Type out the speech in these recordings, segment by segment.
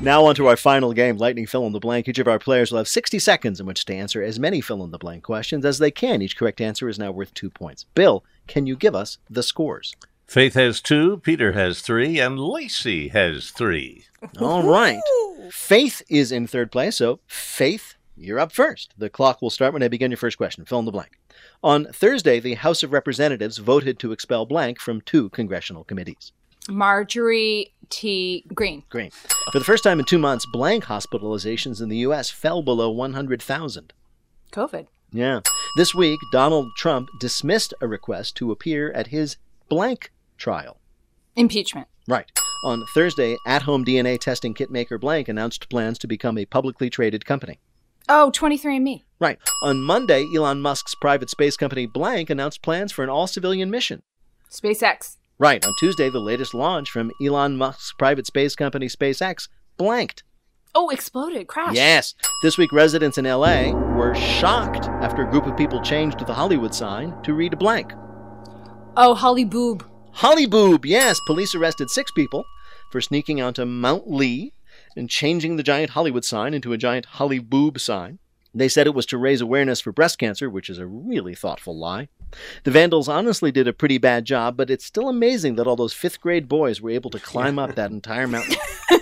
Now on to our final game, Lightning Fill in the Blank. Each of our players will have 60 seconds in which to answer as many fill-in-the-blank questions as they can. Each correct answer is now worth 2 points. Bill, can you give us the scores? Faith has 2, Peter has 3, and Lacey has 3. All right. Faith is in third place, so Faith, you're up first. The clock will start when I begin your first question. Fill in the blank. On Thursday, the House of Representatives voted to expel blank from 2 congressional committees. Marjorie T. Green. Green. For the first time in 2 months, blank hospitalizations in the U.S. fell below 100,000. COVID. Yeah. This week, Donald Trump dismissed a request to appear at his blank trial. Impeachment. Right. On Thursday, at-home DNA testing kit maker blank announced plans to become a publicly traded company. Oh, 23andMe. Right. On Monday, Elon Musk's private space company blank announced plans for an all-civilian mission. SpaceX. Right. On Tuesday, the latest launch from Elon Musk's private space company SpaceX blanked. Oh, exploded. Crashed. Yes. This week, residents in L.A. were shocked after a group of people changed the Hollywood sign to read blank. Oh, Holly Boob. Holly Boob, yes. Police arrested 6 people for sneaking onto Mount Lee and changing the giant Hollywood sign into a giant Holly Boob sign. They said it was to raise awareness for breast cancer, which is a really thoughtful lie. The vandals honestly did a pretty bad job, but it's still amazing that all those 5th grade boys were able to climb up that entire mountain.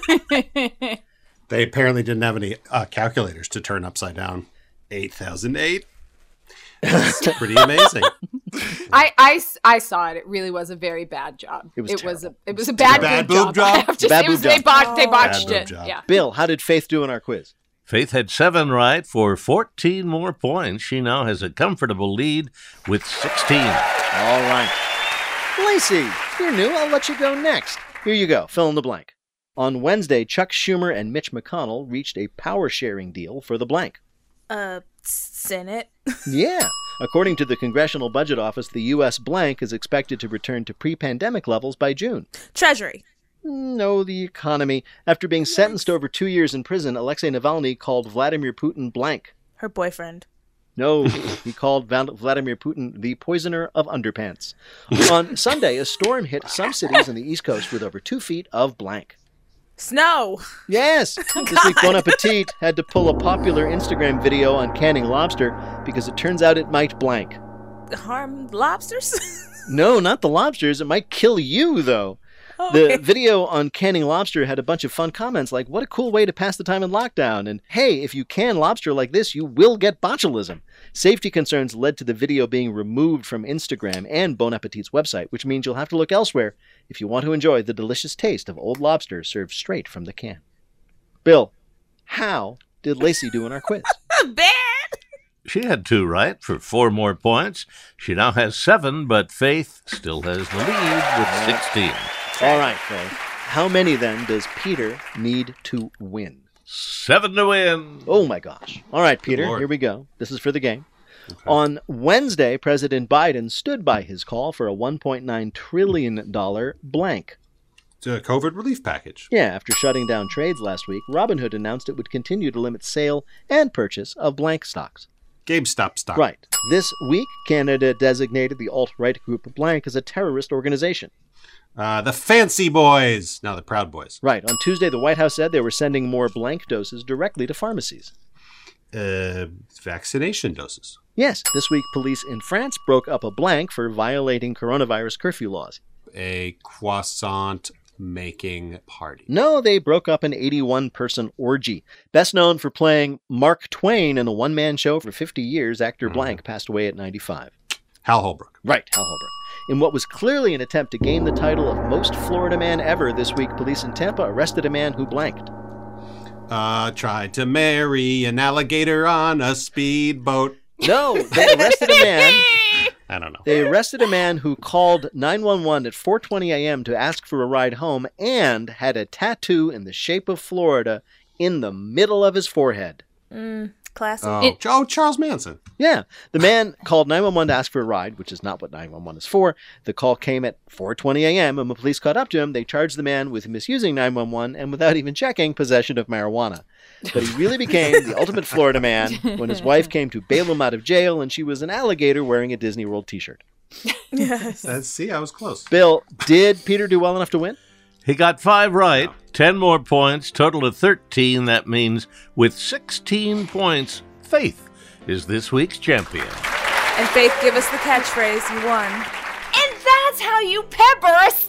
They apparently didn't have any calculators to turn upside down. 8,008. That's pretty amazing. I saw it. It really was a very bad job. It was a bad boob job. I have to say, they botched Bad it. boob job. Yeah. Bill, how did Faith do in our quiz? Faith had 7 right for 14 more points. She now has a comfortable lead with 16. All right. Lacey, you're new. I'll let you go next. Here you go. Fill in the blank. On Wednesday, Chuck Schumer and Mitch McConnell reached a power-sharing deal for the blank. Senate. Yeah. According to the Congressional Budget Office, the U.S. blank is expected to return to pre-pandemic levels by June. Treasury. No, the economy. After being sentenced to over 2 years in prison, Alexei Navalny called Vladimir Putin blank. Her boyfriend. No, he called Vladimir Putin the poisoner of underpants. On Sunday, a storm hit some cities on the East Coast with over 2 feet of blank. Snow. Yes! This week, Bon Appetit had to pull a popular Instagram video on canning lobster because it turns out it might blank. Harm lobsters? No, not the lobsters. It might kill you, though. Okay. The video on canning lobster had a bunch of fun comments like, what a cool way to pass the time in lockdown. And hey, if you can lobster like this, you will get botulism. Safety concerns led to the video being removed from Instagram and Bon Appetit's website, which means you'll have to look elsewhere if you want to enjoy the delicious taste of old lobster served straight from the can. Bill, how did Lacey do in our quiz? Bad. She had 2 right for 4 more points. She now has 7, but Faith still has the lead with 16. All right, Faith. How many, then, does Peter need to win? 7 to win. Oh, my gosh. All right, Peter, Lord. here we go. This is for the game. Okay. On Wednesday, President Biden stood by his call for a $1.9 trillion blank. It's a COVID relief package. Yeah, after shutting down trades last week, Robinhood announced it would continue to limit sale and purchase of blank stocks. GameStop stock. Right. This week, Canada designated the alt-right group blank as a terrorist organization. The Fancy Boys. Now the Proud Boys. Right. On Tuesday, the White House said they were sending more blank doses directly to pharmacies. Vaccination doses. Yes. This week, police in France broke up a blank for violating coronavirus curfew laws. A croissant making party. No, they broke up an 81-person orgy. Best known for playing Mark Twain in a one-man show for 50 years, actor blank passed away at 95. Hal Holbrook. Right, Hal Holbrook. In what was clearly an attempt to gain the title of most Florida man ever, this week police in Tampa arrested a man who blanked. Tried to marry an alligator on a speedboat. No, they arrested a man. I don't know. They arrested a man who called 911 at 4:20 a.m. to ask for a ride home and had a tattoo in the shape of Florida in the middle of his forehead. Classic. Charles Manson. Yeah. The man called 911 to ask for a ride, which is not what 911 is for. The call came at 4:20 a.m. and when police caught up to him, they charged the man with misusing 911 and without even checking, possession of marijuana. But he really became the ultimate Florida man when his wife came to bail him out of jail and she was an alligator wearing a Disney World t-shirt. Yes. See, I was close. Bill, did Peter do well enough to win? He got 5 right, 10 more points, total of 13. That means with 16 points, Faith is this week's champion. And Faith, give us the catchphrase. You won. And that's how you pepper a